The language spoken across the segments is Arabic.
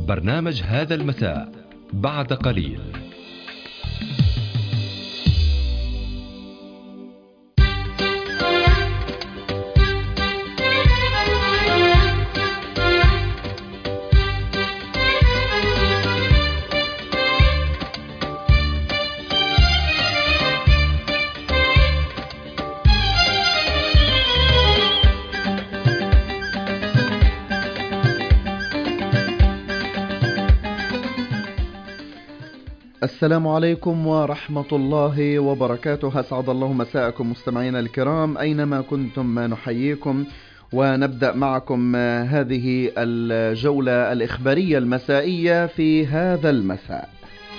برنامج هذا المساء بعد قليل. السلام عليكم ورحمة الله وبركاته. أسعد الله مساءكم مستمعينا الكرام أينما كنتم، نحييكم ونبدأ معكم هذه الجولة الإخبارية المسائية في هذا المساء.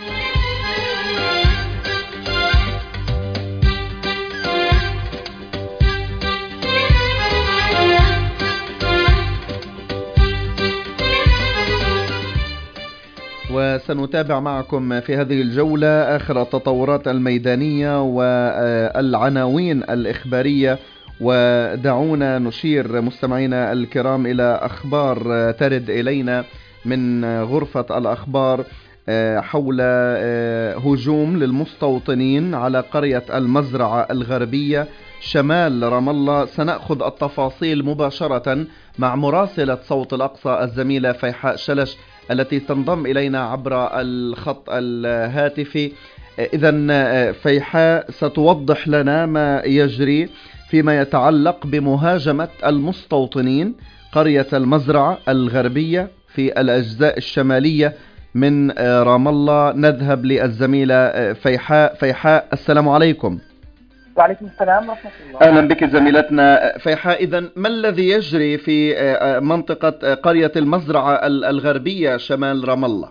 وسنتابع معكم في هذه الجولة آخر التطورات الميدانية والعناوين الإخبارية، ودعونا نشير مستمعينا الكرام إلى أخبار ترد إلينا من غرفة الأخبار حول هجوم للمستوطنين على قرية المزرعة الغربية شمال رام الله. سنأخذ التفاصيل مباشرة مع مراسلة صوت الأقصى الزميلة فيحاء شلش التي تنضم إلينا عبر الخط الهاتفي. إذن فيحاء ستوضح لنا ما يجري فيما يتعلق بمهاجمة المستوطنين قرية المزرعة الغربية في الأجزاء الشمالية من رام الله. نذهب للزميلة فيحاء السلام عليكم. وعليكم السلام ورحمة الله. أهلا بك زميلتنا فيحاء. إذن ما الذي يجري في منطقة قرية المزرعة الغربية شمال رام الله؟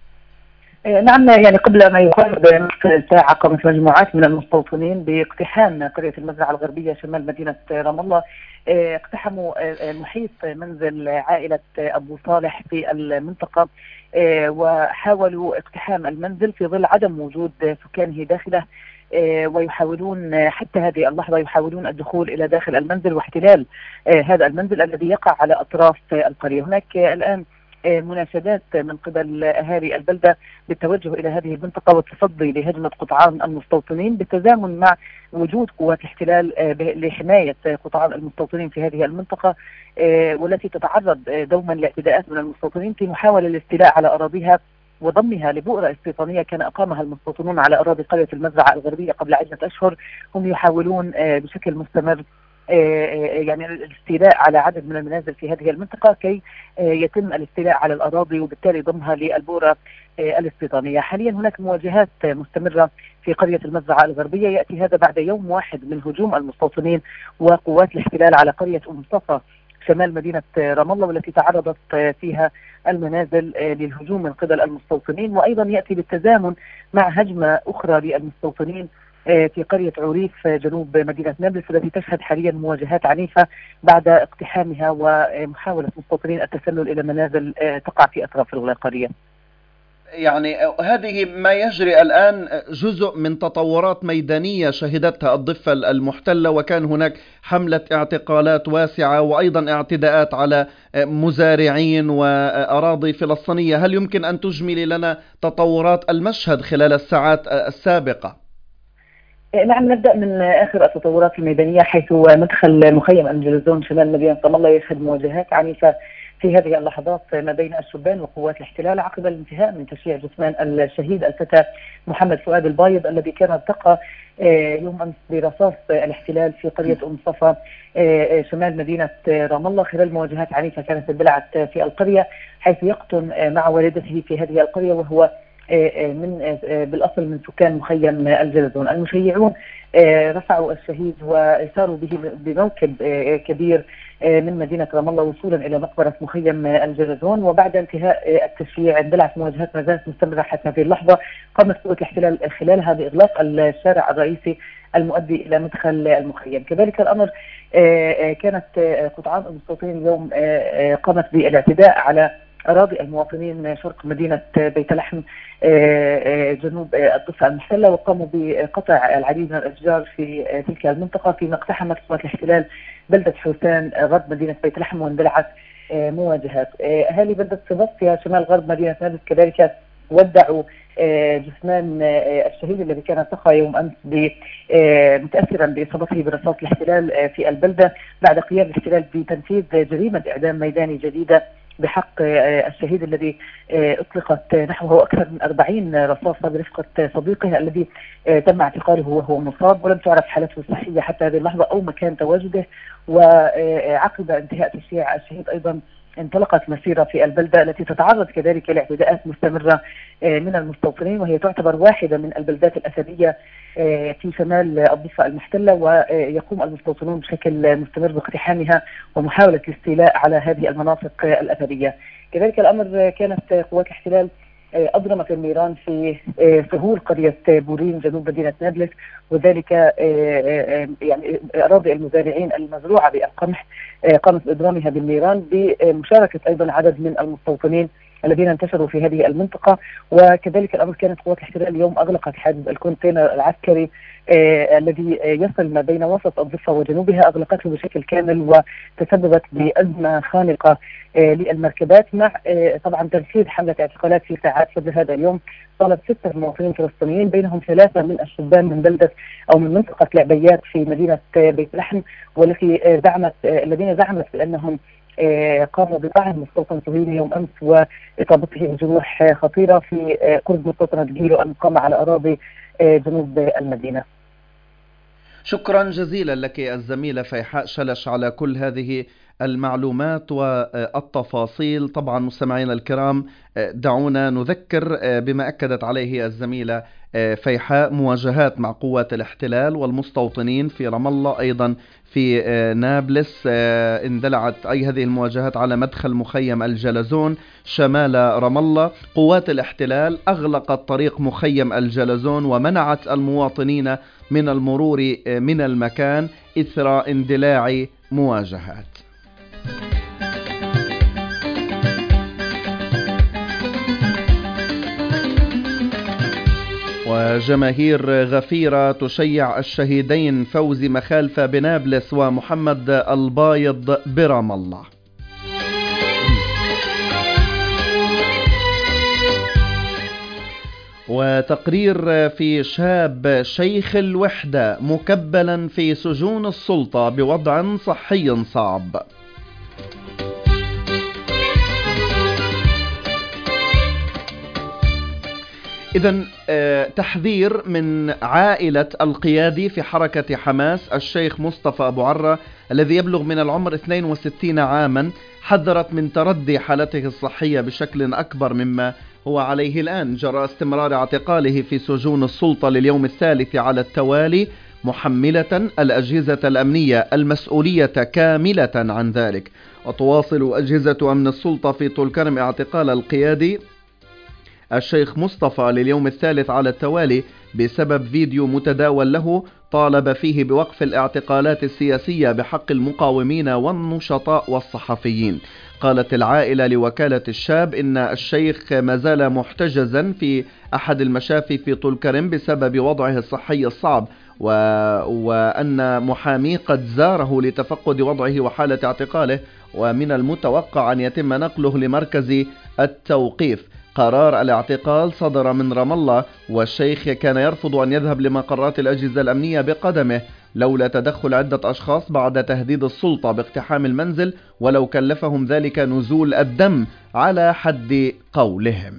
نعم، يعني قبل ما يقارب نصف ساعة قامت مجموعات من المستوطنين باقتحام قرية المزرعة الغربية شمال مدينة رام الله. اقتحموا محيط منزل عائلة أبو صالح في المنطقة، وحاولوا اقتحام المنزل في ظل عدم وجود سكانه داخله، ويحاولون حتى هذه اللحظة يحاولون الدخول إلى داخل المنزل واحتلال هذا المنزل الذي يقع على أطراف القرية. هناك الآن مناشدات من قبل أهالي البلدة بالتوجه إلى هذه المنطقة والتصدي لهجمة قطعان المستوطنين بالتزامن مع وجود قوات الاحتلال لحماية قطعان المستوطنين في هذه المنطقة، والتي تتعرض دوما لاعتداءات من المستوطنين في محاولة الاستيلاء على أراضيها وضمها لبؤرة استيطانية كان أقامها المستوطنون على أراضي قرية المزرعة الغربية قبل عدة أشهر. هم يحاولون بشكل مستمر يعني الاستيلاء على عدد من المنازل في هذه المنطقة كي يتم الاستيلاء على الأراضي وبالتالي ضمها للبؤرة الاستيطانية. حاليا هناك مواجهات مستمرة في قرية المزرعة الغربية، يأتي هذا بعد يوم واحد من هجوم المستوطنين وقوات الاحتلال على قرية أم صفا شمال مدينة رام الله، والتي تعرضت فيها المنازل للهجوم من قبل المستوطنين. وأيضا يأتي بالتزامن مع هجمة أخرى للمستوطنين في قرية عريف جنوب مدينة نابلس، التي تشهد حاليا مواجهات عنيفة بعد اقتحامها ومحاولة المستوطنين التسلل إلى منازل تقع في أطراف القرية. يعني هذه ما يجري الآن جزء من تطورات ميدانية شهدتها الضفة المحتلة، وكان هناك حملة اعتقالات واسعة وأيضا اعتداءات على مزارعين وأراضي فلسطينية. هل يمكن أن تجملي لنا تطورات المشهد خلال الساعات السابقة؟ نعم، نبدأ من آخر التطورات الميدانية، حيث مدخل مخيم الجلزون شمال مدينة رام الله يشهد مواجهات عنيفة في هذه اللحظات ما بين الشبان وقوات الاحتلال عقب الانتهاء من تشييع جثمان الشهيد الفتى محمد فؤاد البايض الذي كان التقى يوم أمس برصاص الاحتلال في قرية أم صفا شمال مدينة رام الله خلال مواجهات عنيفة كانت اندلعت في القرية، حيث يقطن مع والدته في هذه القرية وهو بالأصل من سكان مخيم الجلزون. المشيعون رفعوا الشهيد وساروا به بموكب كبير من مدينة رام الله وصولا إلى مقبرة مخيم الجلزون. وبعد انتهاء التشييع اندلعت مواجهات ما زالت مستمرة حتى هذه اللحظة. قامت قوة الاحتلال خلالها بإغلاق الشارع الرئيسي المؤدي إلى مدخل المخيم. كذلك الأمر كانت قطعان المستوطنين اليوم قامت بالاعتداء على أراضي المواطنين شرق مدينة بيت لحم جنوب الضفة المحتلة، وقاموا بقطع العديد من الأشجار في تلك المنطقة، فيما اقتحمت قوات الاحتلال بلدة حوسان غرب مدينة بيت لحم واندلعت مواجهات. أهالي بلدة سباسطيا شمال غرب مدينة نابلس كذلك ودعوا جثمان الشهيد الذي كان ارتقى يوم أمس متأثرا بإصابته برصاص الاحتلال في البلدة بعد قيام الاحتلال بتنفيذ جريمة إعدام ميداني جديدة بحق الشهيد الذي أطلقت نحوه أكثر من 40 رصاصة برفقة صديقه الذي تم اعتقاله وهو مصاب، ولم تعرف حالته الصحية حتى هذه اللحظة أو مكان تواجده. وعقب انتهاء تشييع الشهيد أيضا انطلقت مسيرة في البلدة التي تتعرض كذلك لاعتداءات مستمرة من المستوطنين، وهي تعتبر واحدة من البلدات الأثرية في شمال الضفة المحتلة، ويقوم المستوطنون بشكل مستمر باقتحامها ومحاولة الاستيلاء على هذه المناطق الأثرية. كذلك الأمر كانت قوات الاحتلال أضرمت النيران في سهول قرية بورين جنوب مدينة نابلس، وذلك يعني أراضي المزارعين المزروعة بالقمح قامت بإضرامها بالنيران بمشاركة أيضا عدد من المستوطنين الذين انتشروا في هذه المنطقة. وكذلك الأمر كانت قوات الاحتلال اليوم أغلقت حاجز الكونتينر العسكري الذي يصل ما بين وسط الضفة وجنوبها، أغلقته بشكل كامل وتسببت بأزمة خانقة للمركبات، مع طبعا تنفيذ حملة اعتقالات في ساعات قبل هذا اليوم. طالت 6 مواطنين فلسطينيين بينهم 3 من الشبان من بلدة أو من منطقة لعبيات في مدينة بيت لحم، الذين زعمت بأنهم قاموا بطعن مستوطن صهيوني يوم أمس وإصابته بجروح خطيرة في قرب مستوطنة جيلو المقامة على أراضي جنوب المدينة. شكرا جزيلا لك الزميلة فيحاء شلش على كل هذه المعلومات والتفاصيل. طبعا مستمعينا الكرام، دعونا نذكر بما أكدت عليه الزميلة فيحاء: مواجهات مع قوات الاحتلال والمستوطنين في رام الله، أيضا في نابلس. اندلعت أي هذه المواجهات على مدخل مخيم الجلزون شمال رام الله. قوات الاحتلال أغلقت طريق مخيم الجلزون ومنعت المواطنين من المرور من المكان إثر اندلاع مواجهات. وجماهير غفيرة تشيع الشهيدين فوزي مخالفة بنابلس ومحمد البايض برام الله. وتقرير في شاب شيخ الوحدة مكبلا في سجون السلطة بوضع صحي صعب. إذن تحذير من عائلة القيادي في حركة حماس الشيخ مصطفى أبو عرة الذي يبلغ من العمر 62 عاما، حذرت من تردي حالته الصحية بشكل أكبر مما هو عليه الآن جراء استمرار اعتقاله في سجون السلطة لليوم الثالث على التوالي، محملة الأجهزة الأمنية المسؤولية كاملة عن ذلك. وتواصل أجهزة أمن السلطة في طولكرم اعتقال القيادي الشيخ مصطفى لليوم الثالث على التوالي بسبب فيديو متداول له طالب فيه بوقف الاعتقالات السياسية بحق المقاومين والنشطاء والصحفيين. قالت العائلة لوكالة الشاب إن الشيخ ما زال محتجزا في أحد المشافي في طولكرم بسبب وضعه الصحي الصعب، وأن محامي قد زاره لتفقد وضعه وحالة اعتقاله، ومن المتوقع أن يتم نقله لمركز التوقيف. قرار الاعتقال صدر من رام الله، والشيخ كان يرفض أن يذهب لمقرات الأجهزة الأمنية بقدمه لولا تدخل عدة أشخاص بعد تهديد السلطة باقتحام المنزل، ولو كلفهم ذلك نزول الدم على حد قولهم.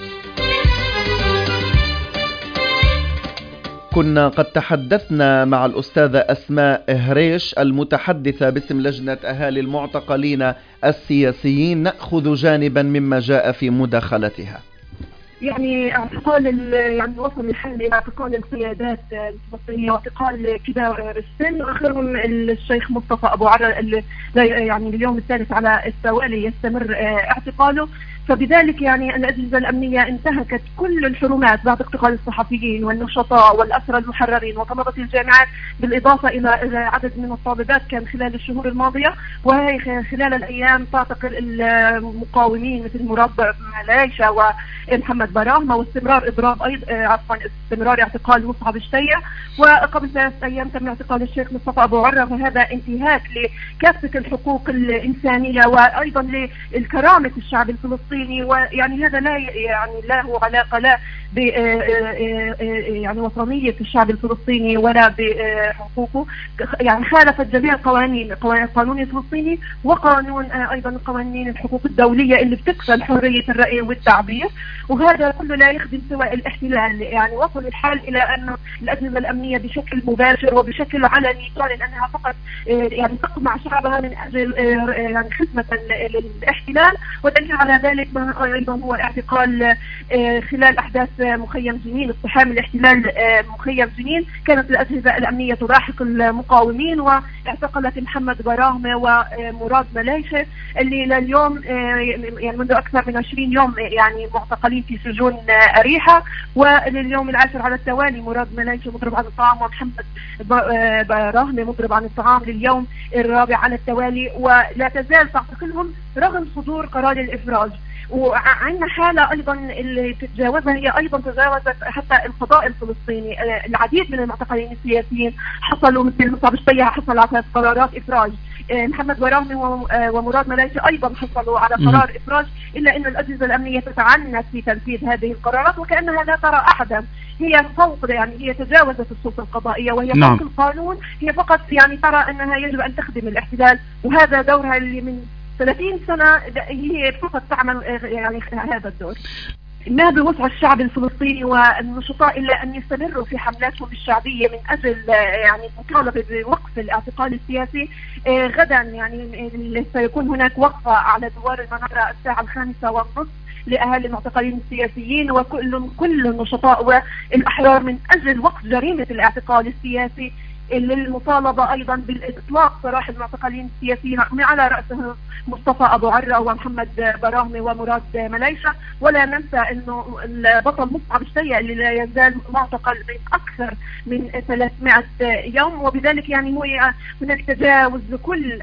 كنا قد تحدثنا مع الأستاذة أسماء هريش المتحدثة باسم لجنة أهالي المعتقلين السياسيين، نأخذ جانبا مما جاء في مداخلتها. يعني اعتقال يعني وصل الحل الى اعتقال القيادات الفلسطينيه واعتقال كبار السن، واخرهم الشيخ مصطفى ابو عرة اللي يعني اليوم الثالث على التوالي يستمر اعتقاله. فبذلك يعني الأجهزة الأمنية انتهكت كل الحرمات بعد اعتقال الصحفيين والنشطاء والأسرى المحررين وطلبة الجامعات، بالإضافة إلى عدد من الطالبات كان خلال الشهور الماضية، وهي خلال الأيام تعتقل المقاومين مثل مراد ملايشة ومحمد براهمة، واستمرار إضراب استمرار اعتقال مصعب الشيع، وقبل 3 أيام تم اعتقال الشيخ مصطفى أبو عرة. وهذا انتهاك لكافة الحقوق الإنسانية وأيضا للكرامة الشعب الفلسطيني. ويعني هذا لا هو علاقة لا ب يعني وطنية الشعب الفلسطيني ولا بحقوقه، يعني خالفت جميع القانون الفلسطيني وقانون أيضا القوانين الحقوق الدولية اللي بتكفل حرية الرأي والتعبير. وهذا كله لا يخدم سوى الاحتلال. يعني وصل الحال إلى أن الأجهزة الأمنية بشكل مباشر وبشكل علني تعلن أنها فقط يعني تقمع شعبها من أجل يعني خدمة للاحتلال. ودليل على ذلك أيضا هو اعتقال خلال أحداث مخيم جنين، اقتحام الاحتلال مخيم جنين، كانت الأجهزة الأمنية تلاحق المقاومين واعتقلت محمد براهمة ومراد ملايشة اللي لليوم يعني منذ أكثر من 20 يوم يعني معتقلين في سجون أريحة. ولليوم العاشر على التوالي مراد ملايشة مضرب عن الطعام ومحمد براهمة مضرب عن الطعام لليوم الرابع على التوالي، ولا تزال تعتقلهم رغم صدور قرار الإفراج. وعندنا حالة أيضا اللي تتجاوزها هي أيضا تجاوزت حتى القضاء الفلسطيني. العديد من المعتقلين السياسيين حصلوا مثل مصعب الشيع حصل على قرارات إفراج، محمد براهمة ومراد ملايشة أيضا حصلوا على قرار إفراج، إلا أن الأجهزة الأمنية تتعنت في تنفيذ هذه القرارات وكأنها لا ترى أحدا. هي فوق يعني هي تجاوزت السلطة القضائية وهي فوق القانون، هي فقط يعني ترى أنها يجب أن تخدم الاحتلال، وهذا دورها اللي من 30 سنة هي فقط تعمل يعني هذا الدور. ما بوسع الشعب الفلسطيني والنشطاء إلا أن يستمروا في حملاتهم الشعبية من أجل يعني المطالبة بوقف الاعتقال السياسي. غدا يعني سيكون هناك وقفة على دوار المنارة الساعة 5:30 لأهالي المعتقلين السياسيين وكل النشطاء والأحرار من أجل وقف جريمة الاعتقال السياسي، للمطالبة أيضا بالإطلاق سراح المعتقلين السياسيين على رأسهم مصطفى أبو عرة ومحمد براهمة ومراد ملايشة. ولا ننسى أنه البطل مصعب الشيع اللي لا يزال معتقل أكثر من 300 يوم، وبذلك يعني هو هناك تجاوز لكل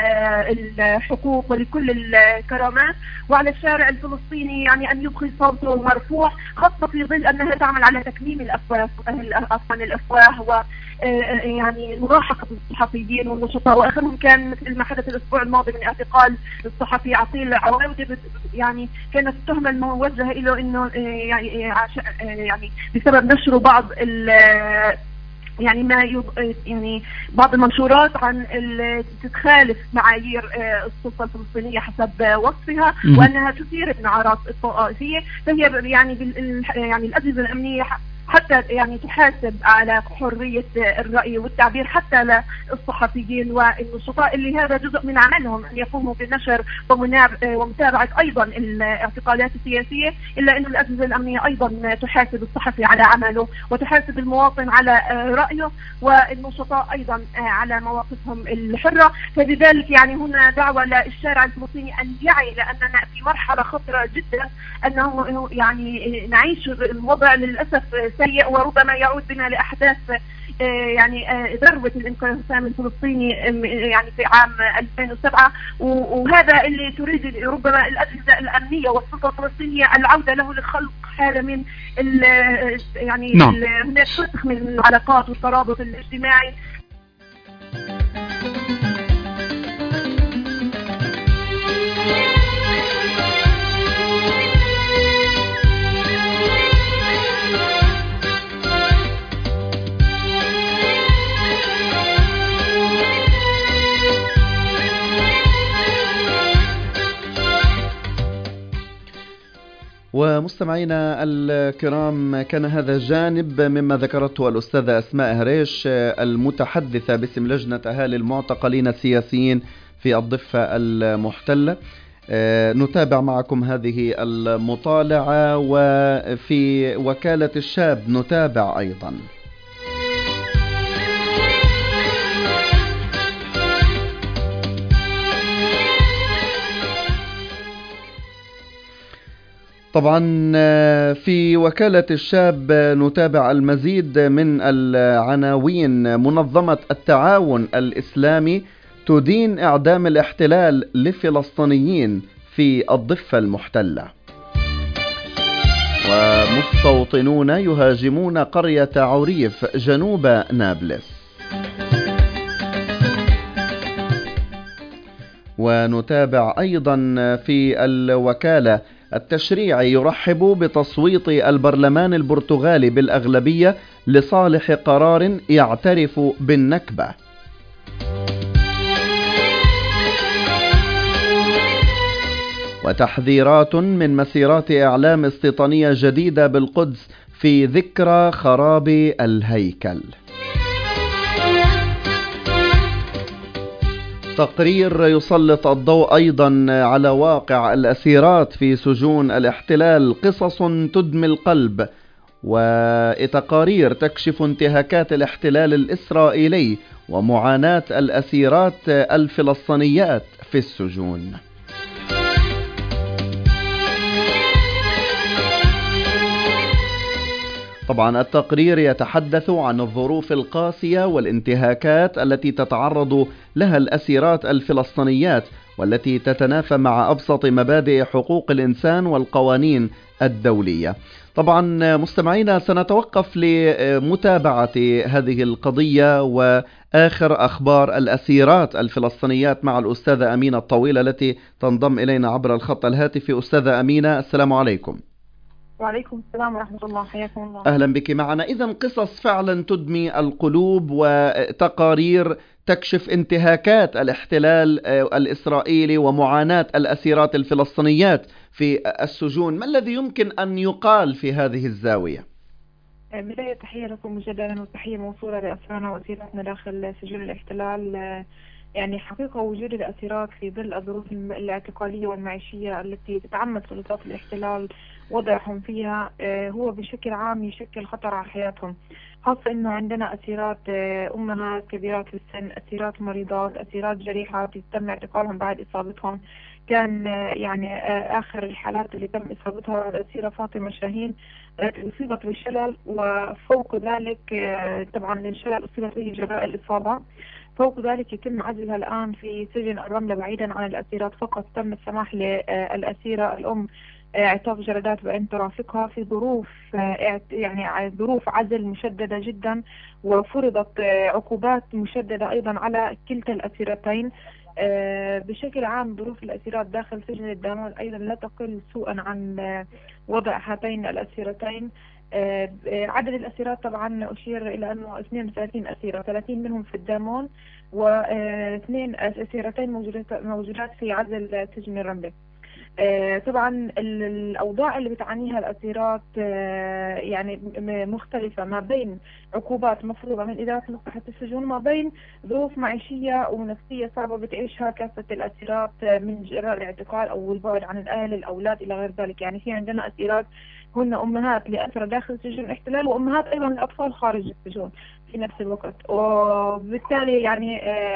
الحقوق ولكل الكرامات، وعلى الشارع الفلسطيني يعني أن يبقي صوته مرفوع، خاصة في ظل أنها تعمل على تكميم الأفواه و يعني ملاحقة الصحفيين والنشطاء. وآخرهم كان مثل ما حدث الأسبوع الماضي من اعتقال الصحفي عقيل عواودة، يعني كانت التهمة الموجهة له إنه يعني بسبب نشر بعض يعني يعني بعض المنشورات عن تتخالف معايير السلطة الفلسطينية حسب وصفها، وأنها تثير النعرات الطائفية. فهي يعني يعني الأجهزة الأمنية حتى يعني تحاسب على حرية الرأي والتعبير حتى للصحفيين والنشطاء اللي هذا جزء من عملهم أن يقوموا بنشر ومتابعة أيضا الاعتقالات السياسية، إلا أن الأجهزة الأمنية أيضا تحاسب الصحفي على عمله وتحاسب المواطن على رأيه والنشطاء أيضا على مواقفهم الحرة. فلذلك يعني هنا دعوة للشارع الفلسطيني أن يعي، لأننا في مرحلة خطرة جدا، أنه يعني نعيش الوضع للأسف سيء وربما يعود بنا لأحداث يعني ذروة الانقسام الفلسطيني يعني في عام 2007، وهذا اللي تريد ربما الأجهزة الأمنية والسلطة الفلسطينية العودة له لخلق حالة من يعني هناك فسخ من العلاقات والترابط الاجتماعي. ومستمعينا الكرام، كان هذا جانب مما ذكرته الأستاذة أسماء هريش المتحدثة باسم لجنة أهالي المعتقلين السياسيين في الضفة المحتلة. نتابع معكم هذه المطالعة، وفي وكالة الشاب نتابع أيضا. طبعا في وكالة الشاب نتابع المزيد من العناوين. منظمة التعاون الإسلامي تدين إعدام الاحتلال لفلسطينيين في الضفة المحتلة. ومستوطنون يهاجمون قرية عريف جنوب نابلس. ونتابع أيضا في الوكالة التشريع يرحب بتصويت البرلمان البرتغالي بالأغلبية لصالح قرار يعترف بالنكبة. وتحذيرات من مسيرات إعلام استيطانية جديدة بالقدس في ذكرى خراب الهيكل. تقرير يسلط الضوء أيضا على واقع الأسيرات في سجون الاحتلال، قصص تدمي القلب، وتقارير تكشف انتهاكات الاحتلال الإسرائيلي ومعاناة الأسيرات الفلسطينيات في السجون. طبعا التقرير يتحدث عن الظروف القاسية والانتهاكات التي تتعرض لها الأسيرات الفلسطينيات، والتي تتنافى مع أبسط مبادئ حقوق الإنسان والقوانين الدولية. طبعا مستمعينا، سنتوقف لمتابعة هذه القضية وآخر أخبار الأسيرات الفلسطينيات مع الأستاذة أمينة الطويلة التي تنضم إلينا عبر الخط الهاتفي. أستاذة أمينة، السلام عليكم. وعليكم السلام ورحمة الله، حياكم الله. أهلا بك معنا. إذن قصص فعلا تدمي القلوب وتقارير تكشف انتهاكات الاحتلال الإسرائيلي ومعاناة الأسيرات الفلسطينيات في السجون. ما الذي يمكن أن يقال في هذه الزاوية؟ بداية تحية لكم مجددا، وتحية موصولة لأسرانا وأسيراتنا داخل سجون الاحتلال. يعني حقيقة وجود الأسيرات في ظل الظروف الاعتقالية والمعيشية التي تتعمد سلطات الاحتلال وضعهم فيها هو بشكل عام يشكل خطر على حياتهم، خاصة إنه عندنا أسيرات أمهات كبيرات في السن، أسيرات مريضات، أسيرات جريحات تم اعتقالهم بعد إصابتهم. كان يعني آخر الحالات اللي تم إصابتها الأسيرة فاطمة شاهين أصيبت بالشلل، وفوق ذلك طبعا الشلل أصيبت به جراء الإصابة. فوق ذلك يتم عزلها الآن في سجن الرملة بعيدا عن الأسيرات، فقط تم السماح للأسيرة الأم اعطاف جلدات بأن ترافقها في ظروف يعني ظروف عزل مشددة جدا، وفرضت عقوبات مشددة أيضا على كلتا الأسيرتين. بشكل عام ظروف الأسيرات داخل سجن الدامون أيضا لا تقل سوءا عن وضع هاتين الأسيرتين. عدد الأسيرات طبعا أشير إلى أنه 32 أسيرة، 30 منهم في الدامون واثنين أسيرتين موجودات في عزل سجن الرملة. طبعا الأوضاع اللي بتعانيها الأسيرات يعني مختلفة، ما بين عقوبات مفروضة من إدارة مصلحة السجون، ما بين ظروف معيشية ونفسية صعبة بتعيشها كافة الأسيرات من جراء الاعتقال أو البعد عن الأهل، الأولاد إلى غير ذلك. يعني في عندنا أسيرات هن أمهات لأسرى داخل سجون الاحتلال، وأمهات أيضا لأطفال خارج السجون في نفس الوقت، وبالتالي يعني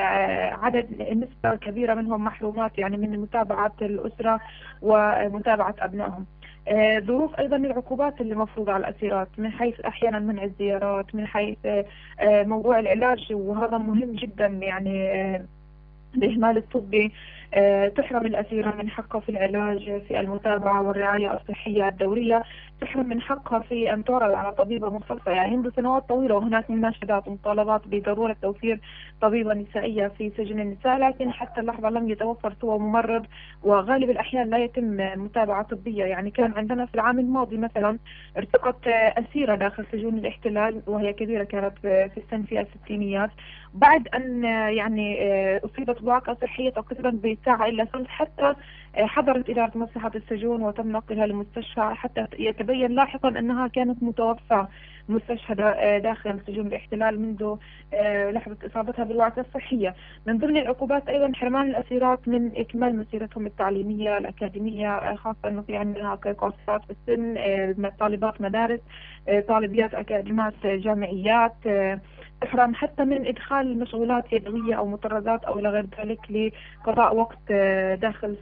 عدد نسبة كبيرة منهم محرومات يعني من متابعة الأسرة ومتابعة أبنائهم. ظروف أيضا العقوبات اللي مفروضة على الأسيرات من حيث أحيانا منع الزيارات، من حيث موضوع العلاج، وهذا مهم جدا يعني الإهمال الطبي. تحرم الأسيرة من حقها في العلاج، في المتابعة والرعاية الصحية الدورية، تحرم من حقها في أن تعرض على طبيبة مختصة. يعني منذ سنوات طويلة وهناك مناشدات ومطالبات بضرورة توفير طبيبة نسائية في سجن النساء، لكن حتى اللحظة لم يتوفر سوى ممرض، وغالب الأحيان لا يتم متابعة طبية. يعني كان عندنا في العام الماضي مثلا ارتقت أسيرة داخل سجون الاحتلال وهي كبيرة، كانت في السن في الستينيات، بعد أن يعني أصيبت بوعكة صحية تقريبا بساعة إلا ثلث، حتى حضرت إدارة مصلحة السجون وتم نقلها للمستشفى، حتى يتبين لاحقا أنها كانت متوفاة مستشهدة داخل سجون الاحتلال منذ لحظة إصابتها بالوعكة الصحية. من ضمن العقوبات أيضا حرمان الأسيرات من إكمال مسيرتهم التعليمية الأكاديمية، خاصة أنه في عندنا قاصرات في السن، طالبات مدارس، طالبيات أكاديمات جامعيات، تحرم حتى من إدخال مشغولات يدوية أو مطردات أو إلى غير ذلك لقضاء وقت داخل السجون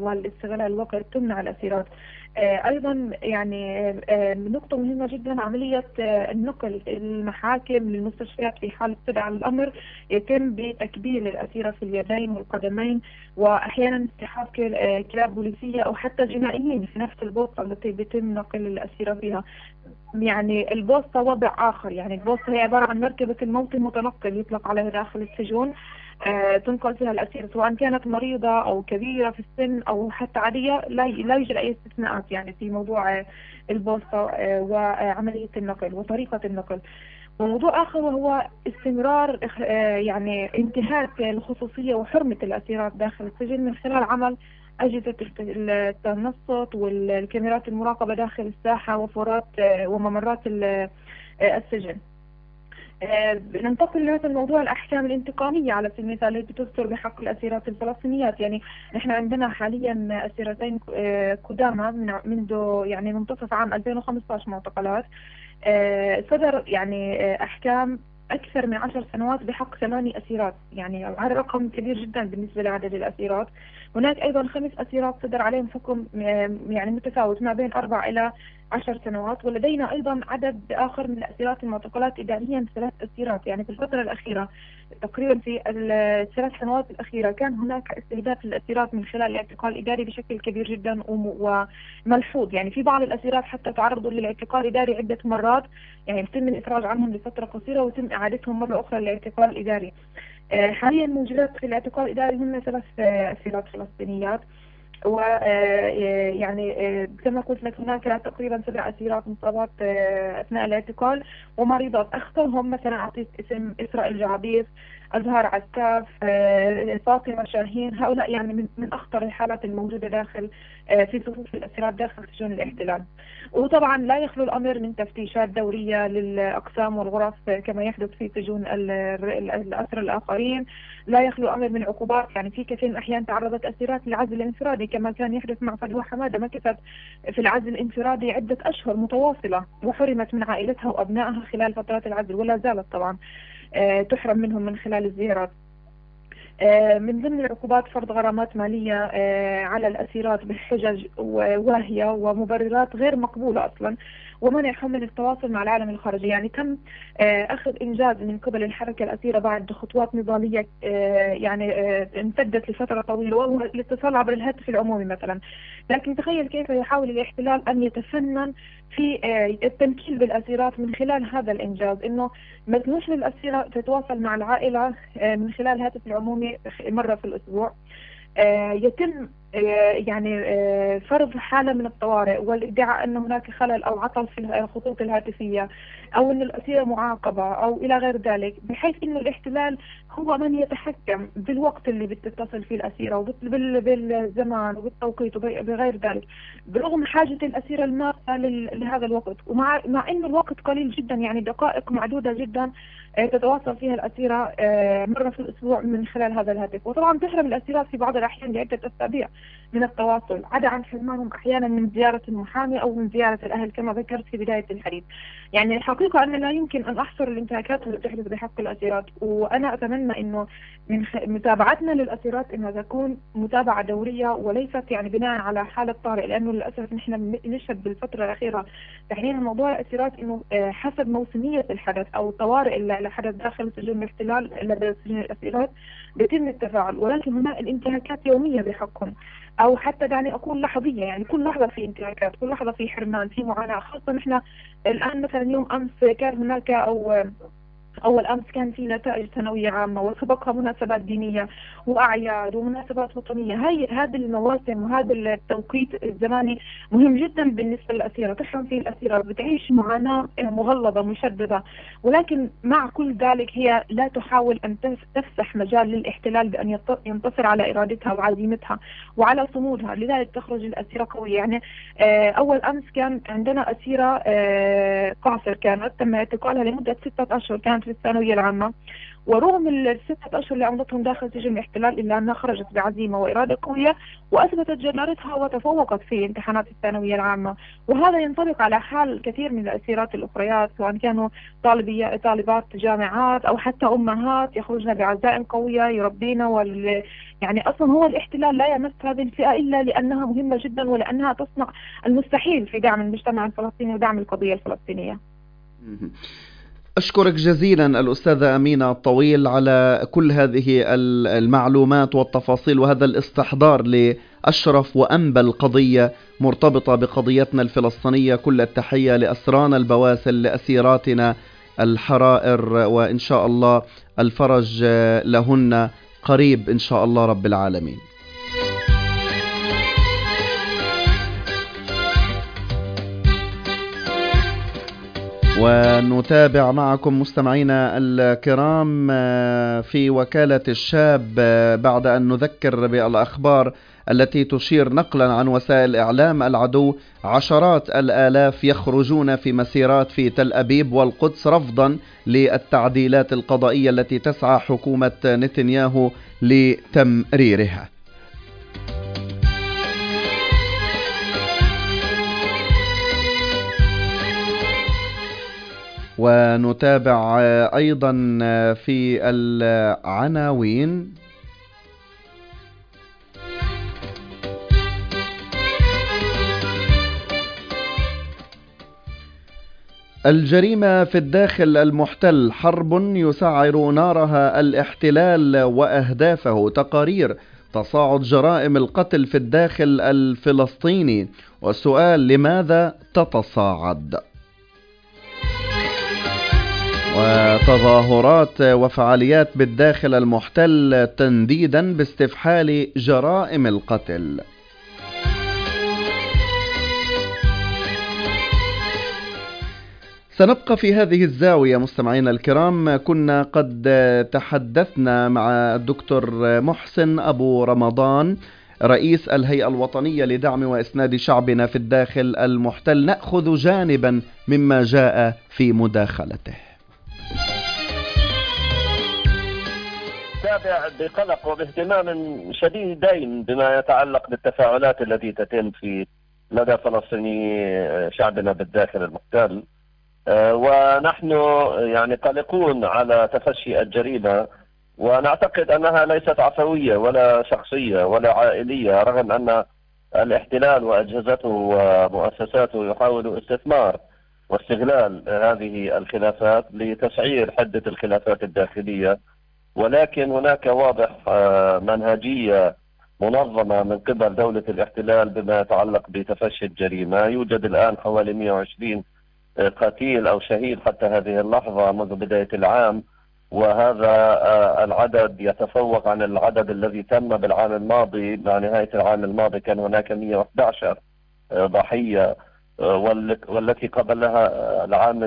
والاستغلال الوقت تمنع الأسيرات. أيضا يعني نقطة مهمة جدا عملية النقل المحاكم للمستشفيات في حال استدعى الأمر يتم بتكبيل الأسيرة في اليدين والقدمين، وأحيانا استحاب كلاب بوليسية أو حتى جنائيين في نفس البوسطة التي بيتم نقل الأسيرة فيها. يعني البوسطة وضع آخر، يعني البوسطة هي عبارة عن مركبة الموت المتنقل يطلق عليها داخل السجون، تنقل فيها الأسيرة سواء كانت مريضة أو كبيرة في السن أو حتى عادية، لا يوجد أي استثناءات يعني في موضوع البوسطة وعملية النقل وطريقة النقل. وموضوع آخر وهو استمرار يعني انتهاك الخصوصية وحرمة الأسيرات داخل السجن من خلال عمل أجهزة التنصت والكاميرات المراقبة داخل الساحة وفورات وممرات السجن. ننتقل لهذا الموضوع الأحكام الانتقامية على سبيل المثال التي تصدر بحق الأسيرات الفلسطينيات. يعني نحن عندنا حاليا أسيرتين قدامى منذ يعني منتصف عام 2015 معتقلات، صدر يعني أحكام أكثر من 10 سنوات بحق 8 أسيرات، يعني هذا رقم كبير جدا بالنسبة لعدد الأسيرات. هناك أيضا 5 أسيرات صدر عليهم حكم يعني متفاوت ما بين 4 إلى 10 سنوات. ولدينا أيضا عدد آخر من الأسيرات المعتقلات إداريا 3 أسيرات. يعني في الفترة الأخيرة تقريبا في ال3 سنوات الأخيرة كان هناك استهداف للأسيرات من خلال الاعتقال الإداري بشكل كبير جدا وملحوظ. يعني في بعض الأسيرات حتى تعرضوا للاعتقال الإداري عدة مرات، يعني يتم الإفراج عنهم لفترة قصيرة ويتم إعادتهم مرة أخرى للاعتقال الإداري. حاليا موجودات في الاعتقال الإداري هن 3 أسيرات فلسطينيات، ويعني كما قلت لك هناك تقريبا 7 أسيرات مصابات أثناء الاعتقال ومريضات. أخطرهم مثلا أعطيت اسم إسراء الجعبيس، أزهار عساف، فاطمة شاهين. هؤلاء يعني من أخطر الحالات الموجودة داخل في صفوف الأسيرات داخل سجون الاحتلال. وطبعا لا يخلو الأمر من تفتيشات دورية للأقسام والغرف كما يحدث في سجون الأسرى الآخرين. لا يخلو الأمر من عقوبات، يعني في كثير من الأحيان تعرضت أسيرات للعزل الانفرادي كما كان يحدث مع فدوى حمادة، مكثت في العزل الانفرادي عدة أشهر متواصلة وحرمت من عائلتها وأبنائها خلال فترات العزل، ولا زالت طبعا تحرم منهم من خلال الزيارات. من ضمن العقوبات فرض غرامات مالية على الأسيرات بحجج واهية ومبررات غير مقبولة أصلا، ومنعهم من التواصل مع العالم الخارجي. يعني تم أخذ إنجاز من قبل الحركة الأسيرة بعد خطوات نضالية يعني امتدت لفترة طويلة، وهو الاتصال عبر الهاتف العمومي مثلا. لكن تخيل كيف يحاول الاحتلال أن يتفنن في التمكين بالأسيرات من خلال هذا الإنجاز، إنه مسموح للأسيرة تتواصل مع العائلة من خلال الهاتف العمومي مرة في الأسبوع. يتم يعني فرض حالة من الطوارئ والادعاء أن هناك خلل أو عطل في الخطوط الهاتفية أو أن الأسيرة معاقبة أو إلى غير ذلك، بحيث أن الاحتلال هو من يتحكم بالوقت اللي بتتصل فيه الأسيرة وبالزمان وبالتوقيت وبغير ذلك، برغم حاجة الأسيرة الماسة لهذا الوقت. ومع أن الوقت قليل جدا، يعني دقائق معدودة جدا تتواصل فيها الأسيرة مرة في الأسبوع من خلال هذا الهاتف. وطبعا تحرم الأسيرات في بعض الأحيان لعدة أسابيع من التواصل، عدا عن حرمانهم أحيانا من زيارة المحامي أو من زيارة الأهل كما ذكرت في بداية الحديث. يعني الحقيقة أن لا يمكن أن أحصر الانتهاكات التي تحدث بحق الأسيرات، وأنا أتمنى أنه من متابعتنا للأسيرات أنها تكون متابعة دورية وليست يعني بناء على حالة طارئ، لأنه للأسف نحن نشهد بالفترة الأخيرة تحديدا موضوع الأسيرات أنه حسب موسمية الحدث أو الطوارئ اللي حدث داخل سجون الاحتلال لدى سجون الأسيرات بيتم التفاعل، ولكن هناك الانتهاكات يومية بحقهم أو حتى يعني أقول لحظية، يعني كل لحظة في انتهاكات، كل لحظة في حرمان، في معاناة. خاصة نحن الآن مثلا يوم أمس كان هناك أول أمس كان في نتائج ثانوية عامة وسبقها مناسبات دينية وأعياد ومناسبات وطنية. هذه المواسم وهذا التوقيت الزماني مهم جدا بالنسبة للأسيرة، تحرم فيه الأسيرة بتعيش معاناة مغلظة مشددة، ولكن مع كل ذلك هي لا تحاول أن تفسح مجال للاحتلال بأن ينتصر على إرادتها وعزيمتها وعلى صمودها. لذلك تخرج الأسيرة قوية. يعني أول أمس كان عندنا أسيرة قاصر كانت تم اعتقالها لمدة 6 أشهر، كانت كانت في الثانوية العامة، ورغم الستة أشهر اللي عملتهم داخل سجن الاحتلال إلا أنها خرجت بعزيمة وإرادة قوية وأثبتت جدارتها وتفوقت في امتحانات الثانوية العامة. وهذا ينطبق على حال كثير من الأسيرات الأخريات، سواء كانوا طالبات جامعات أو حتى أمهات يخرجن بعزائم قوية يربينا. يعني أصلا هو الاحتلال لا يمس هذه الفئة إلا لأنها مهمة جدا ولأنها تصنع المستحيل في دعم المجتمع الفلسطيني ودعم القضية الفلسطينية. أشكرك جزيلا الأستاذة أمينة الطويل على كل هذه المعلومات والتفاصيل وهذا الاستحضار لأشرف وأنبل قضية مرتبطة بقضيتنا الفلسطينية. كل التحية لأسرانا البواسل، لأسيراتنا الحرائر، وإن شاء الله الفرج لهن قريب إن شاء الله رب العالمين. ونتابع معكم مستمعينا الكرام في وكالة الشاب بعد أن نذكر بالأخبار التي تشير نقلا عن وسائل إعلام العدو. عشرات الآلاف يخرجون في مسيرات في تل أبيب والقدس رفضا للتعديلات القضائية التي تسعى حكومة نتنياهو لتمريرها. ونتابع أيضا في العناوين. الجريمة في الداخل المحتل، حرب يسعر نارها الاحتلال وأهدافه. تقارير تصاعد جرائم القتل في الداخل الفلسطيني، والسؤال لماذا تتصاعد؟ وتظاهرات وفعاليات بالداخل المحتل تنديدا باستفحال جرائم القتل. سنبقى في هذه الزاوية مستمعينا الكرام. كنا قد تحدثنا مع الدكتور محسن أبو رمضان رئيس الهيئة الوطنية لدعم وإسناد شعبنا في الداخل المحتل. نأخذ جانبا مما جاء في مداخلته. تابع بقلق وباهتمام شديدين بما يتعلق بالتفاعلات التي تتم في لدى فلسطيني شعبنا بالداخل المحتل، ونحن يعني قلقون على تفشي الجريمة، ونعتقد أنها ليست عفوية ولا شخصية ولا عائلية، رغم أن الاحتلال وأجهزته ومؤسساته يحاول استثمار واستغلال هذه الخلافات لتسعير حدة الخلافات الداخلية. ولكن هناك واضح منهجية منظمة من قبل دولة الاحتلال بما يتعلق بتفشي الجريمة. يوجد الآن حوالي 120 قتيل أو شهيد حتى هذه اللحظة منذ بداية العام، وهذا العدد يتفوق عن العدد الذي تم بالعام الماضي. مع نهاية العام الماضي كان هناك 111 ضحية، والتي قبلها العام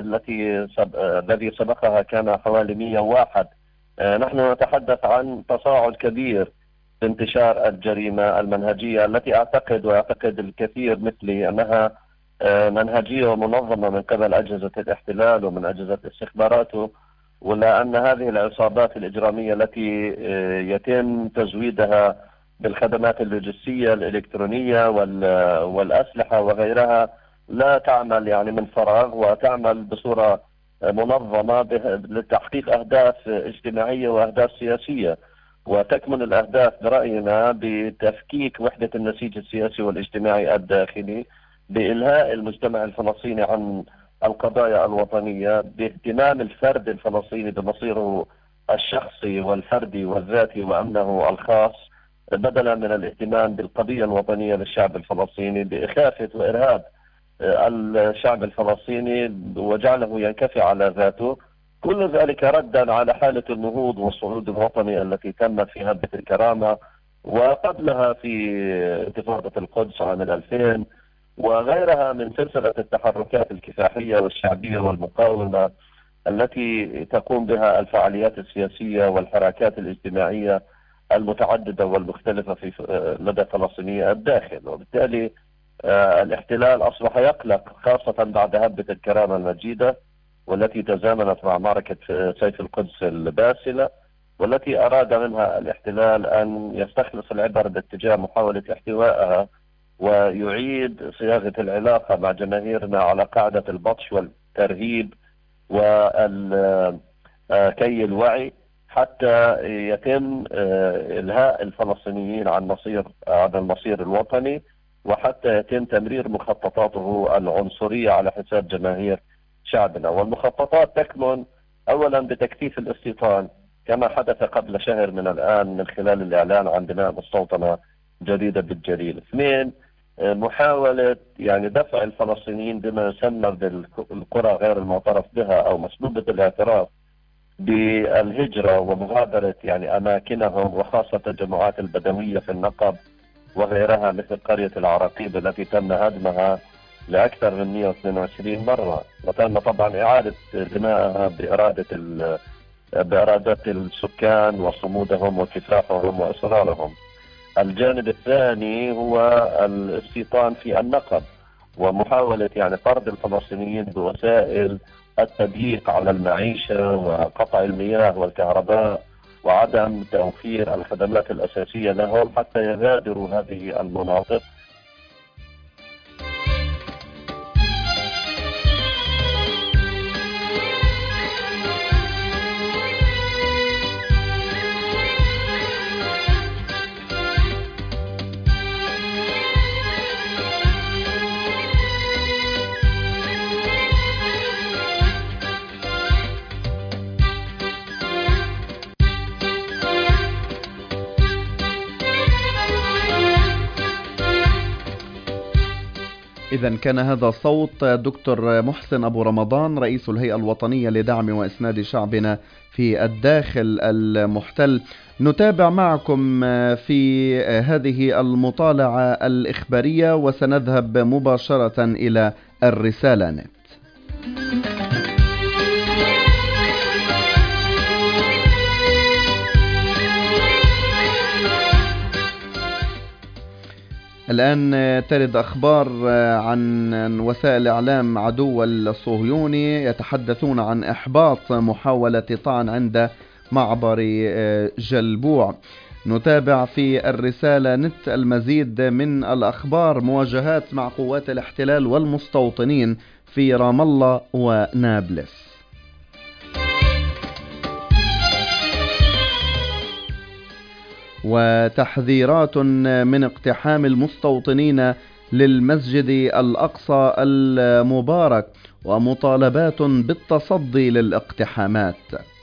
الذي سبقها كان حوالي 101. نحن نتحدث عن تصاعد كبير في انتشار الجريمة المنهجية التي ويعتقد الكثير مثلي أنها منهجية ومنظمة من قبل أجهزة الاحتلال ومن أجهزة استخباراته، ولأن هذه العصابات الإجرامية التي يتم تزويدها بالخدمات اللوجستية الإلكترونية والأسلحة وغيرها لا تعمل يعني من فراغ، وتعمل بصورة منظمة لتحقيق أهداف اجتماعية وأهداف سياسية. وتكمن الأهداف برأينا بتفكيك وحدة النسيج السياسي والاجتماعي الداخلي، بإلهاء المجتمع الفلسطيني عن القضايا الوطنية، باهتمام الفرد الفلسطيني بمصيره الشخصي والفردي والذاتي وأمنه الخاص، بدلا من الاهتمام بالقضية الوطنية للشعب الفلسطيني، بإخافة وإرهاب الشعب الفلسطيني وجعله ينكفي على ذاته. كل ذلك ردا على حالة النهوض والصعود الوطني التي تمت في هبة الكرامة وقبلها في انتفاضة القدس عام 2000 وغيرها من سلسلة التحركات الكفاحية والشعبية والمقاومة التي تقوم بها الفعاليات السياسية والحركات الاجتماعية المتعددة والمختلفة في لدى فلسطينية الداخل. وبالتالي الاحتلال أصبح يقلق خاصة بعد هبة الكرامة المجيدة، والتي تزامنت مع معركة سيف القدس الباسلة، والتي أراد منها الاحتلال أن يستخلص العبر باتجاه محاولة احتوائها ويعيد صياغة العلاقة مع جماهيرنا على قاعدة البطش والترهيب وكي الوعي، حتى يتم إلهاء الفلسطينيين عن المصير الوطني، وحتى يتم تمرير مخططاته العنصرية على حساب جماهير شعبنا. والمخططات تكمن أولا بتكثيف الاستيطان كما حدث قبل شهر من الآن من خلال الإعلان عن بناء مستوطنة جديدة بالجليل. اثنين، محاولة دفع الفلسطينيين بما يسمى بالقرى غير المعترف بها أو مسلوبة الاعتراف بالهجرة ومغادرة أماكنهم، وخاصة الجماعات البدوية في النقب وغيرها مثل قرية العراقيب التي تم هدمها لأكثر من 122 مرة، وتم طبعا إعادة بنائها بإرادة السكان وصمودهم وكفاحهم وإصرارهم. الجانب الثاني هو الاستيطان في النقب ومحاولة طرد الفلسطينيين بوسائل التضييق على المعيشة وقطع المياه والكهرباء وعدم توفير الخدمات الأساسية لهم حتى يغادروا هذه المناطق. إذا كان هذا صوت دكتور محسن أبو رمضان رئيس الهيئة الوطنية لدعم وإسناد شعبنا في الداخل المحتل. نتابع معكم في هذه المطالعة الإخبارية وسنذهب مباشرة إلى الرسالة نت. الآن ترد أخبار عن وسائل الإعلام عدو الصهيوني يتحدثون عن إحباط محاولة طعن عند معبر جلبوع. نتابع في الرسالة نت المزيد من الأخبار. مواجهات مع قوات الاحتلال والمستوطنين في رام الله ونابلس. وتحذيرات من اقتحام المستوطنين للمسجد الأقصى المبارك ومطالبات بالتصدي للاقتحامات.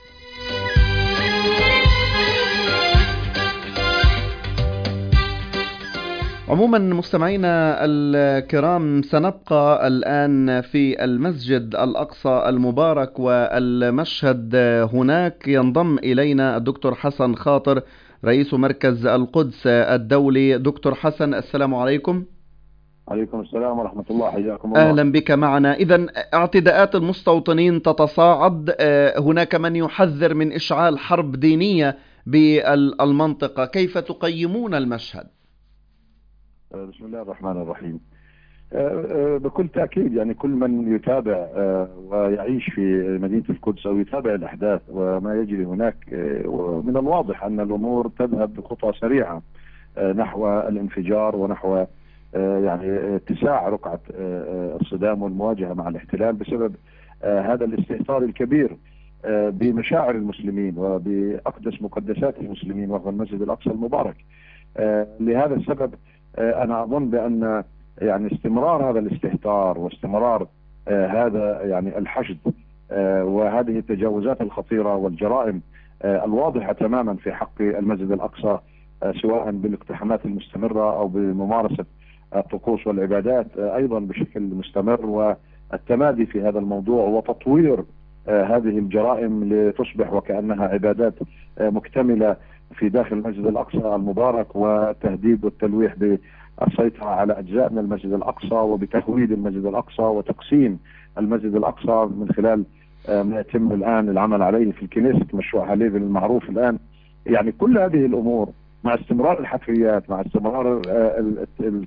عموما مستمعينا الكرام، سنبقى الآن في المسجد الأقصى المبارك والمشهد هناك. ينضم إلينا الدكتور حسن خاطر رئيس مركز القدس الدولي. دكتور حسن، السلام عليكم. عليكم السلام ورحمة الله، حياكم الله. أهلا بك معنا. إذن اعتداءات المستوطنين تتصاعد، هناك من يحذر من إشعال حرب دينية بالمنطقة، كيف تقيمون المشهد؟ بسم الله الرحمن الرحيم. بكل تأكيد كل من يتابع ويعيش في مدينة القدس أو يتابع الأحداث وما يجري هناك، ومن الواضح أن الأمور تذهب بخطى سريعة نحو الانفجار ونحو اتساع رقعة الصدام والمواجهة مع الاحتلال بسبب هذا الاستهتار الكبير بمشاعر المسلمين وبأقدس مقدسات المسلمين وهو المسجد الأقصى المبارك. لهذا السبب أنا أظن بأن استمرار هذا الاستهتار واستمرار هذا الحشد وهذه التجاوزات الخطيرة والجرائم الواضحة تماما في حق المسجد الأقصى، سواء بالاقتحامات المستمرة أو بممارسة الطقوس والعبادات أيضا بشكل مستمر، والتمادي في هذا الموضوع وتطوير هذه الجرائم لتصبح وكأنها عبادات مكتملة في داخل المسجد الأقصى المبارك، والتهديد والتلويح بالسيطرة على أجزاء من المسجد الأقصى وبتهويد المسجد الأقصى وتقسيم المسجد الأقصى من خلال ما يتم الآن العمل عليه في الكنيست، مشروع هاليفل المعروف الآن. كل هذه الأمور مع استمرار الحفريات، مع استمرار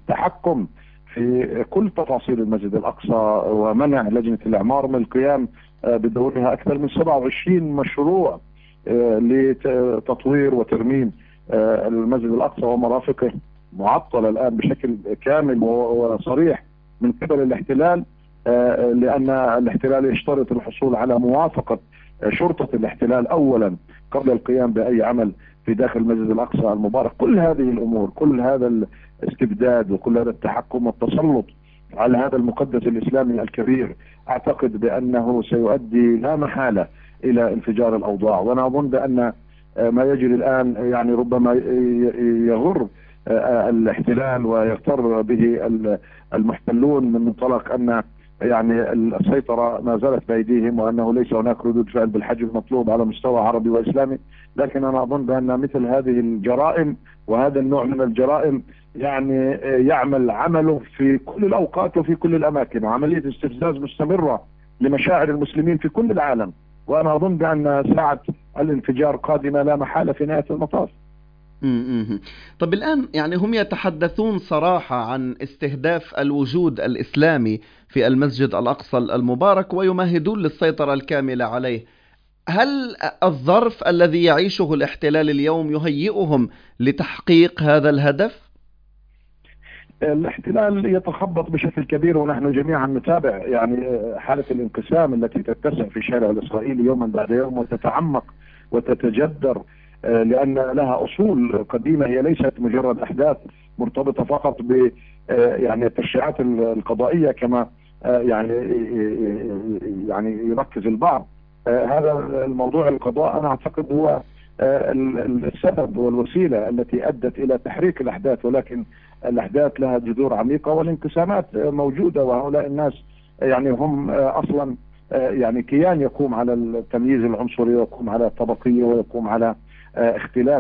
التحكم في كل تفاصيل المسجد الأقصى ومنع لجنة الإعمار من القيام بدورها أكثر من 27 مشروع لتطوير وترميم المسجد الأقصى ومرافقه معطلة الآن بشكل كامل وصريح من قبل الاحتلال، لأن الاحتلال يشترط الحصول على موافقة شرطة الاحتلال أولا قبل القيام بأي عمل في داخل المسجد الأقصى المبارك. كل هذه الأمور، كل هذا الاستبداد وكل هذا التحكم والتسلط على هذا المقدس الإسلامي الكبير أعتقد بأنه سيؤدي لا محالة إلى انفجار الأوضاع. وأنا أظن بأن ما يجري الآن يعني ربما يغر الاحتلال ويغتر به المحتلون من منطلق أن يعني السيطرة ما زالت بأيديهم وأنه ليس هناك ردود فعل بالحجم المطلوب على مستوى عربي وإسلامي. لكن أنا أظن بأن مثل هذه الجرائم وهذا النوع من الجرائم يعني يعمل عمله في كل الأوقات وفي كل الأماكن، وعملية استفزاز مستمرة لمشاعر المسلمين في كل العالم. وأنا أظن بأن ساعة الانفجار قادمة لا محالة في نهاية المطاف. طب الآن يعني هم يتحدثون صراحة عن استهداف الوجود الإسلامي في المسجد الأقصى المبارك ويمهدون للسيطرة الكاملة عليه. هل الظرف الذي يعيشه الاحتلال اليوم يهيئهم لتحقيق هذا الهدف؟ الاحتلال يتخبط بشكل كبير، ونحن جميعا نتابع يعني حالة الانقسام التي تتسع في الشارع الإسرائيلي يوما بعد يوم وتتعمق وتتجذر، لأن لها أصول قديمة، هي ليست مجرد أحداث مرتبطة فقط ب يعني التشريعات القضائية كما يعني يركز البعض. هذا الموضوع القضاء أنا أعتقد هو السبب والوسيلة التي أدت إلى تحريك الأحداث، ولكن الأحداث لها جذور عميقة والانقسامات موجودة، وهؤلاء الناس يعني هم أصلا يعني كيان يقوم على التمييز العنصري ويقوم على الطبقية ويقوم على اختلاف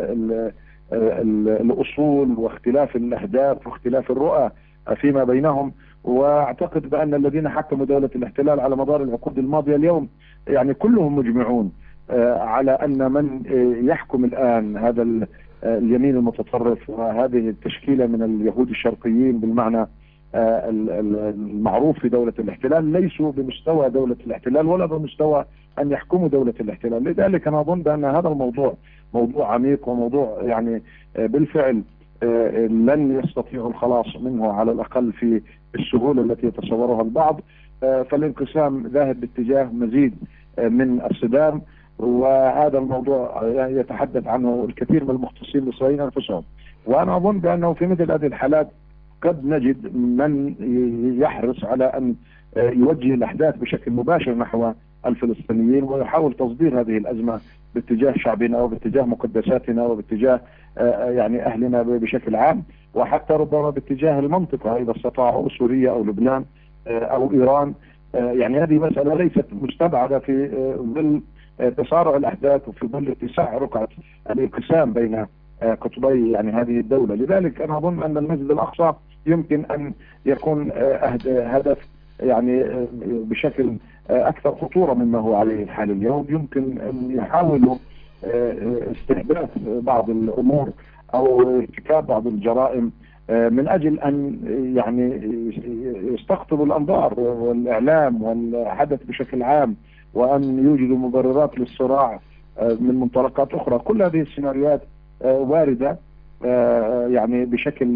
الأصول واختلاف الأهداف واختلاف الرؤى فيما بينهم. واعتقد بأن الذين حكموا دولة الاحتلال على مدار العقود الماضية اليوم يعني كلهم مجمعون على أن من يحكم الآن هذا اليمين المتطرف وهذه التشكيلة من اليهود الشرقيين بالمعنى المعروف في دولة الاحتلال ليسوا بمستوى دولة الاحتلال ولا بمستوى أن يحكموا دولة الاحتلال. لذلك أنا أظن بأن هذا الموضوع موضوع عميق وموضوع يعني بالفعل لن يستطيعوا الخلاص منه على الأقل في السهولة التي يتصورها البعض. فالانقسام ذاهب باتجاه مزيد من الصدام، وهذا الموضوع يتحدث عنه الكثير من المختصين الإسرائيليين أنفسهم. وأنا أظن بأنه في مثل هذه الحالات قد نجد من يحرص على أن يوجه الأحداث بشكل مباشر نحو الفلسطينيين ويحاول تصدير هذه الأزمة باتجاه شعبنا وباتجاه مقدساتنا وباتجاه يعني أهلنا بشكل عام، وحتى ربما باتجاه المنطقة إذا استطاعوا سوريا أو لبنان أو إيران. يعني هذه مسألة ليست مستبعدة في ظل تسارع الأحداث وفي ظل اتساع رقعة الانقسام بين قطبي يعني هذه الدولة. لذلك أنا أظن أن المسجد الأقصى يمكن أن يكون هدف يعني بشكل أكثر خطورة مما هو عليه الحال اليوم. يمكن أن يحاولوا استهداف بعض الأمور أو ارتكاب بعض الجرائم من أجل أن يعني يستقطبوا الأنظار والإعلام والحدث بشكل عام، وأن يوجدوا مبررات للصراع من منطلقات أخرى. كل هذه السيناريوهات واردة يعني بشكل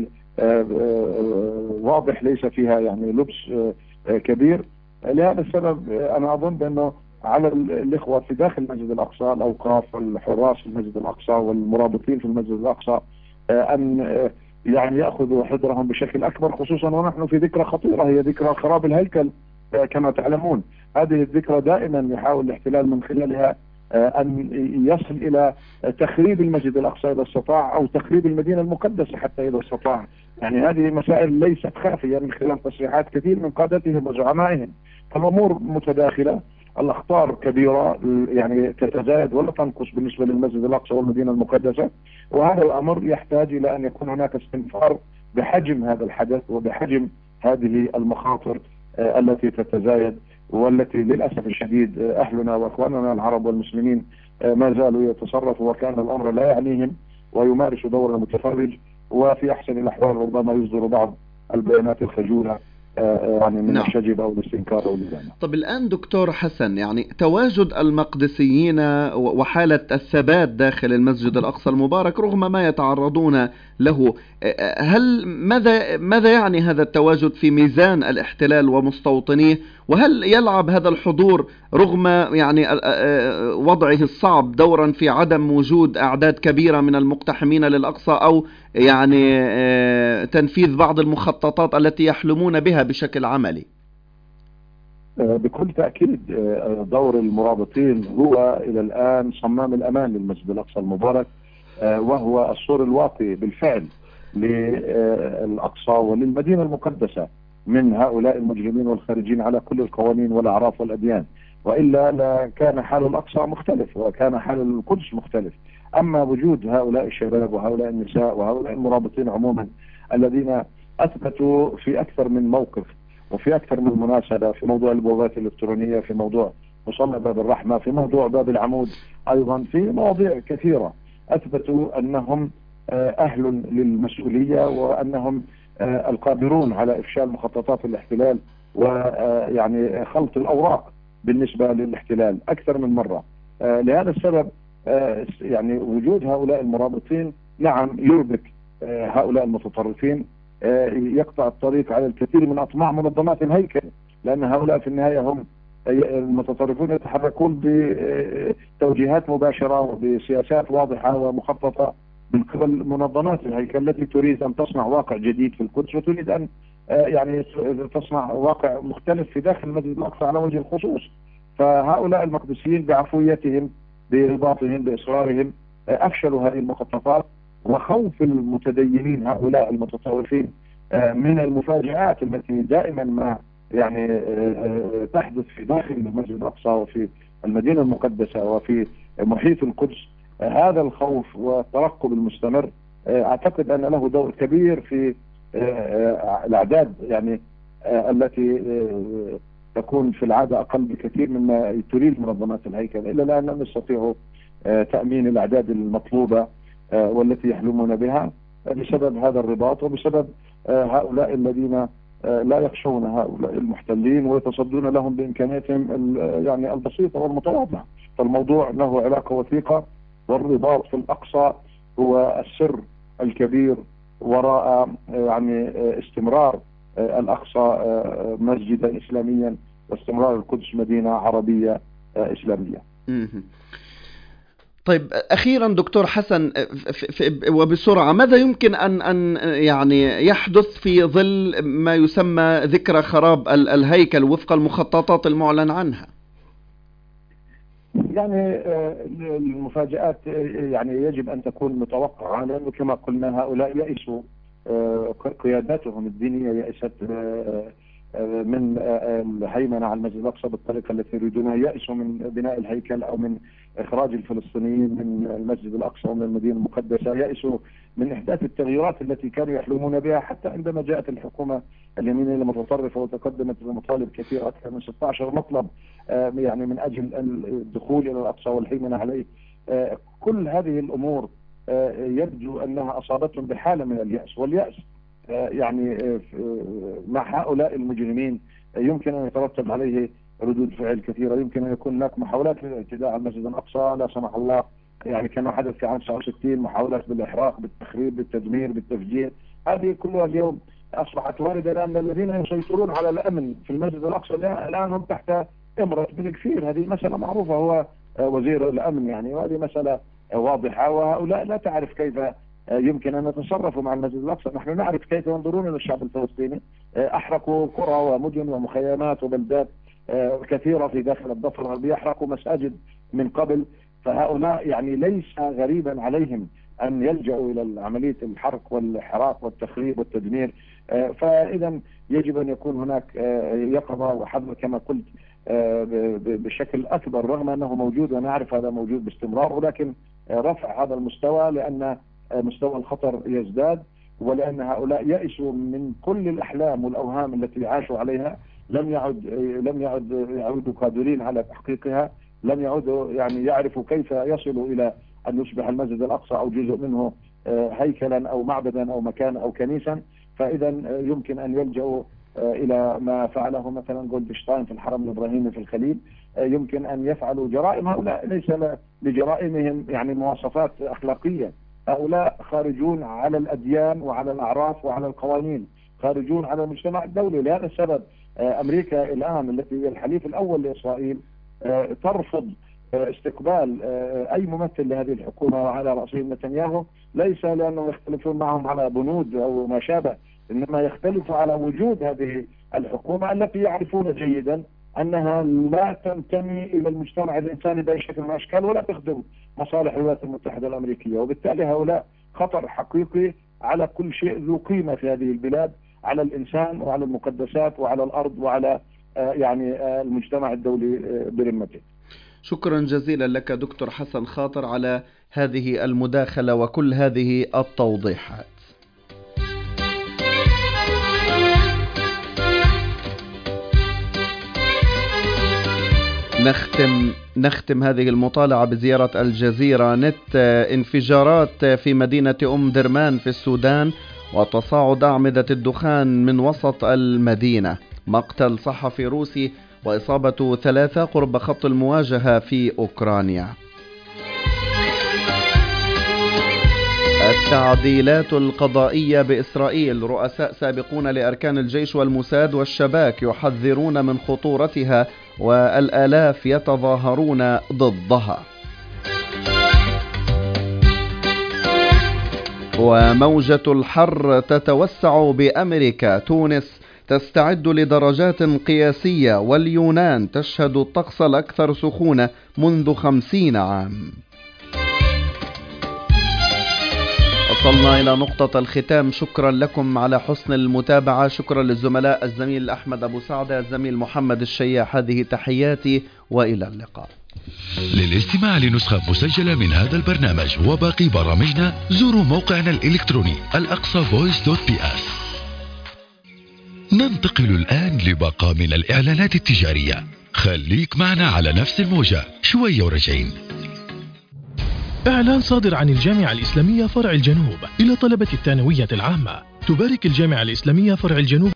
واضح، ليس فيها يعني لبس كبير. لهذا السبب أنا أظن بأنه على الإخوة في داخل المسجد الأقصى، الأوقاف والحراس في المسجد الأقصى والمرابطين في المسجد الأقصى، أن يعني يأخذوا حذرهم بشكل أكبر، خصوصا ونحن في ذكرى خطيرة هي ذكرى خراب الهيكل. كما تعلمون هذه الذكرى دائما يحاول الاحتلال من خلالها أن يصل إلى تخريب المسجد الأقصى إذا استطاع، أو تخريب المدينة المقدسة حتى إذا استطاع. يعني هذه مسائل ليست خافية من خلال تصريحات كثير من قادتهم وزعمائهم. فالأمور متداخلة، الأخطار كبيرة يعني تتزايد ولا تنقص بالنسبة للمسجد الأقصى والمدينة المقدسة، وهذا الأمر يحتاج إلى أن يكون هناك استنفار بحجم هذا الحدث وبحجم هذه المخاطر التي تتزايد، والتي للأسف الشديد أهلنا وأخواننا العرب والمسلمين ما زالوا يتصرفوا وكان الأمر لا يعنيهم ويمارسوا دور المتفرج، وفي أحسن الأحوال ربما يصدر بعض البيانات الخجولة يعني من نعم. الشجب أو الاستنكار أو الإدانة. طب الآن دكتور حسن، يعني تواجد المقدسيين وحالة الثبات داخل المسجد الأقصى المبارك رغم ما يتعرضون له، هل ماذا يعني هذا التواجد في ميزان الاحتلال ومستوطنيه؟ وهل يلعب هذا الحضور رغم يعني وضعه الصعب دورا في عدم وجود أعداد كبيرة من المقتحمين للأقصى، أو يعني تنفيذ بعض المخططات التي يحلمون بها بشكل عملي؟ بكل تأكيد دور المرابطين هو إلى الآن صمام الأمان للمسجد الأقصى المبارك، وهو السور الواقي بالفعل للأقصى وللمدينة المقدسة من هؤلاء المجرمين والخارجين على كل القوانين والأعراف والأديان، وإلا لكان حال الأقصى مختلف وكان حال القدس مختلف. أما وجود هؤلاء الشباب وهؤلاء النساء وهؤلاء المرابطين عموما الذين أثبتوا في أكثر من موقف وفي أكثر من مناسبة، في موضوع البوابات الإلكترونية، في موضوع مصلى باب الرحمة، في موضوع باب العمود، أيضا في مواضيع كثيرة أثبتوا أنهم أهل للمسؤولية وأنهم القادرون على إفشال مخططات الاحتلال ويعني خلط الأوراق بالنسبة للاحتلال أكثر من مرة. لهذا السبب يعني وجود هؤلاء المرابطين نعم يربك هؤلاء المتطرفين، يقطع الطريق على الكثير من أطماع منظمات الهيكل، لأن هؤلاء في النهاية هم المتطرفون يتحركون بتوجيهات مباشرة وبسياسات واضحة ومخططة من قبل منظمات الهيكل التي تريد أن تصنع واقع جديد في القدس وتريد أن يعني تصنع واقع مختلف في داخل المسجد الأقصى على وجه الخصوص. فهؤلاء المقدسيين بعفويتهم برباطهم بإصرارهم أفشلوا هذه المخططات، وخوف المتدينين هؤلاء المتطرفين من المفاجآت التي دائما ما يعني تحدث في داخل المسجد الأقصى وفي المدينة المقدسة وفي محيط القدس، هذا الخوف والترقب المستمر أعتقد أن له دور كبير في الأعداد يعني التي تكون في العادة أقل بكثير مما تريد منظمات الهيكل، إلا الآن لم يستطيعوا تأمين الأعداد المطلوبة والتي يحلمون بها بسبب هذا الرباط وبسبب هؤلاء الذين لا يخشون هؤلاء المحتلين ويتصدون لهم بإمكانياتهم يعني البسيطة والمتواضعة. فالموضوع له علاقة وثيقة، والرباط في الأقصى هو السر الكبير وراء يعني استمرار الأقصى مسجدا إسلاميا واستمرار القدس مدينة عربية إسلامية. طيب أخيرا دكتور حسن وبسرعة، ماذا يمكن أن يعني يحدث في ظل ما يسمى ذكرى خراب الهيكل وفق المخططات المعلن عنها؟ يعني المفاجآت يعني يجب أن تكون متوقعة، لأنه كما قلنا هؤلاء يئسوا، قياداتهم الدينية يئست من الهيمنة على المسجد الأقصى بالطريقة التي يريدونها، يئسوا من بناء الهيكل أو من إخراج الفلسطينيين من المسجد الأقصى ومن المدينة المقدسة، يئسوا من إحداث التغييرات التي كانوا يحلمون بها، حتى عندما جاءت الحكومة اليمينية المتطرفة وتقدمت بمطالب كثيرة أكثر من 16 مطلب يعني من أجل الدخول إلى الأقصى والهيمنة عليه. كل هذه الأمور يبدو أنها أصابتهم بحالة من اليأس، واليأس يعني مع هؤلاء المجرمين يمكن أن يترتب عليه ردود فعل كثيرة. يمكن أن يكون هناك محاولات للاعتداء على المسجد الأقصى لا سمح الله، يعني كما حدث في عام 69 محاولات بالإحراق بالتخريب بالتدمير بالتفجير، هذه كلها اليوم أصبحت واردة، لأن الذين يسيطرون على الأمن في المسجد الأقصى الآن هم تحت إمرة بن كفير. هذه مسألة معروفة، هو وزير الأمن يعني، وهذه مسألة واضحة، وهؤلاء لا تعرف كيف يمكن أن نتصرف مع المسجد الأقصى. نحن نعرف كيف ينظرون للشعب الفلسطيني، أحرقوا قرى ومدن ومخيمات وبلدات كثيرة في داخل الضفة الغربية، أحرقوا مساجد من قبل، فهؤلاء يعني ليس غريبا عليهم أن يلجأوا إلى عملية الحرق والحراق والتخريب والتدمير. فإذا يجب أن يكون هناك يقظة وحذر كما قلت بشكل أكبر، رغم أنه موجود ونعرف هذا موجود باستمرار، ولكن رفع هذا المستوى لأن مستوى الخطر يزداد، ولأن هؤلاء يئسوا من كل الأحلام والأوهام التي عاشوا عليها، لم يعودوا قادرين على تحقيقها، لم يعودوا يعني يعرفوا كيف يصلوا إلى أن يصبح المسجد الأقصى أو جزء منه هيكلا أو معبدا أو مكان أو كنيسا. فإذا يمكن أن يلجأوا إلى ما فعله مثلا جولدشتاين في الحرم الإبراهيمي في الخليل، يمكن أن يفعلوا جرائم. هؤلاء ليس لجرائمهم يعني مواصفات أخلاقية، هؤلاء خارجون على الأديان وعلى الأعراف وعلى القوانين، خارجون على المجتمع الدولي. لهذا السبب أمريكا الآن التي هي الحليف الأول لإسرائيل ترفض استقبال أي ممثل لهذه الحكومة وعلى رأسهم نتنياهو، ليس لأنهم يختلفون معهم على بنود أو ما شابه، إنما يختلفوا على وجود هذه الحكومة التي يعرفون جيدا أنها لا تنتمي إلى المجتمع الإنساني بأي شكل من الأشكال ولا تخدم مصالح الولايات المتحدة الأمريكية. وبالتالي هؤلاء خطر حقيقي على كل شيء ذو قيمة في هذه البلاد، على الإنسان وعلى المقدسات وعلى الأرض وعلى يعني المجتمع الدولي برمته. شكرا جزيلا لك دكتور حسن خاطر على هذه المداخلة وكل هذه التوضيحات. نختم هذه المطالعة بزيارة الجزيرة نت. انفجارات في مدينة أم درمان في السودان وتصاعد أعمدة الدخان من وسط المدينة، مقتل صحفي روسي وإصابة 3 قرب خط المواجهة في أوكرانيا. التعديلات القضائية بإسرائيل، رؤساء سابقون لأركان الجيش والموساد والشباك يحذرون من خطورتها والآلاف يتظاهرون ضدها. وموجة الحر تتوسع بأمريكا، تونس تستعد لدرجات قياسية واليونان تشهد الطقس الأكثر سخونة منذ 50 عام. وصلنا إلى نقطة الختام. شكرا لكم على حسن المتابعة. شكرا للزملاء الزميل أحمد أبو سعدة، الزميل محمد الشياح. هذه تحياتي وإلى اللقاء. للاستماع لنسخة مسجلة من هذا البرنامج وباقي برامجنا زوروا موقعنا الإلكتروني الأقصى.voice.ps. ننتقل الآن لباقة من الإعلانات التجارية. خليك معنا على نفس الموجة، شوية ورجعين. إعلان صادر عن الجامعة الإسلامية فرع الجنوب إلى طلبة الثانوية العامة. تبارك الجامعة الإسلامية فرع الجنوب